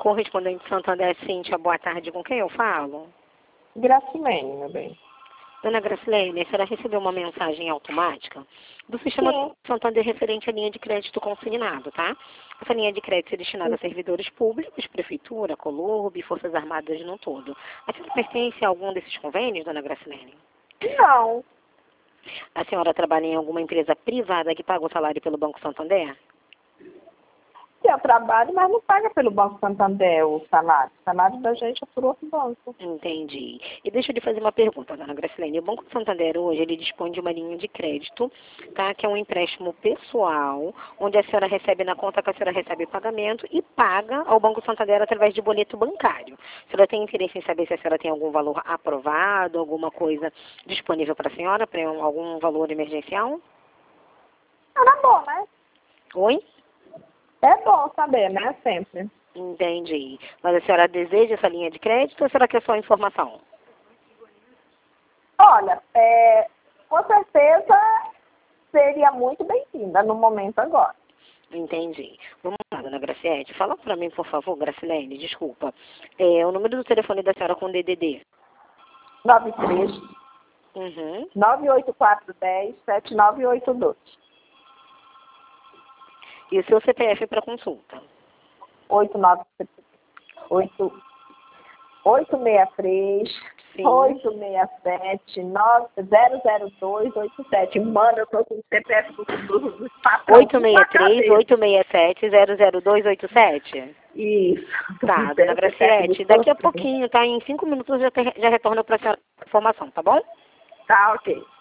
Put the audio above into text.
correspondente Santander, Cíntia, boa tarde. Com quem eu falo? Gracilene, meu bem. Dona Gracilene, a senhora recebeu uma mensagem automática do sistema Sim. Santander referente à linha de crédito consignado, tá? Essa linha de crédito é destinada a servidores públicos, prefeitura, Colurb, Forças Armadas no todo. A senhora pertence a algum desses convênios, dona Gracilene? Não. A senhora trabalha em alguma empresa privada que paga o salário pelo Banco Santander? Eu trabalho, mas não paga pelo Banco Santander o salário. O salário da gente é por outro banco. Entendi. E deixa eu lhe fazer uma pergunta, dona Gracilene. O Banco Santander hoje, ele dispõe de uma linha de crédito, tá? Que é um empréstimo pessoal, onde a senhora recebe na conta que a senhora recebe o pagamento e paga ao Banco Santander através de boleto bancário. A senhora tem interesse em saber se a senhora tem algum valor aprovado, alguma coisa disponível para a senhora, para algum valor emergencial? Era bom, né? Oi? É bom saber, né? Sempre. Entendi. Mas a senhora deseja essa linha de crédito ou a senhora quer só informação? Olha, com certeza seria muito bem-vinda no momento agora. Entendi. Vamos lá, dona Graciete. Fala para mim, por favor, Gracilene, desculpa. O número do telefone da senhora com DDD. 93 Uhum. 98410 7982. E o seu CPF para consulta. 863 Sim. 867 00287. Mano, eu tô com o CPF do patrão. 863-867-00287? Isso. Tá, dona Graciete. Daqui a pouquinho, tá? Em 5 minutos já retorno para a senhora a informação, tá bom? Tá, ok.